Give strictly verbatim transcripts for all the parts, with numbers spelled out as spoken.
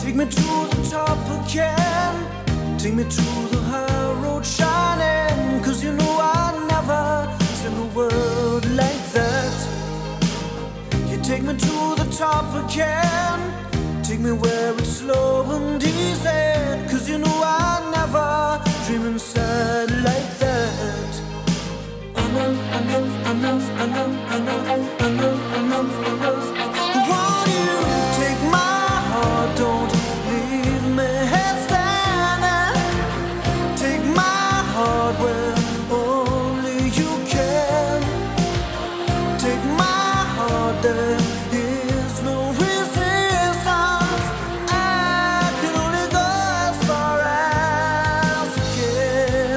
Take me to the top again. Take me to the high road shining. Cause you know I never seen a world like that. You take me to the top again. Take me where it's slow and easy. Cause you know I never dream inside like that. I know, I know, I know, I know, I know, I know, I know, I know. Won't you take my heart, don't leave me standing. Take my heart where only you can. Take my heart, there is no resistance. I can only go as far as I can.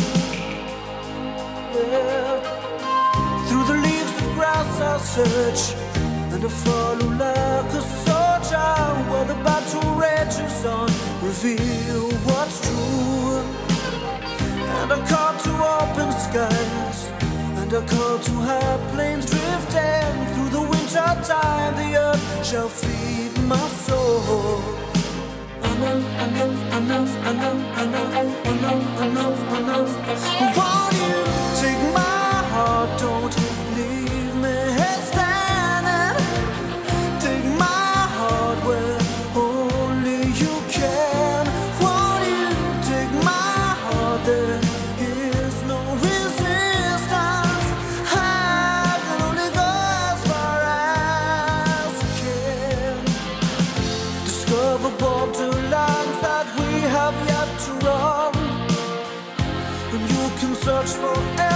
Yeah. Through the leaves of grass I search, and I follow like a soldier. Where the battle rages on, reveal what's true. And I call to open skies, and I call to high plains drifting. Through the winter time the earth shall feed my soul. I know, I know, I know, I know, I know, I know, I know, I know. Won't you take my heart, don't leave me standing. Take my heart where only you can. Won't you take my heart, there is no resistance. I can only go as far as I can. Discover borderlands that we have yet to run, and you can search forever.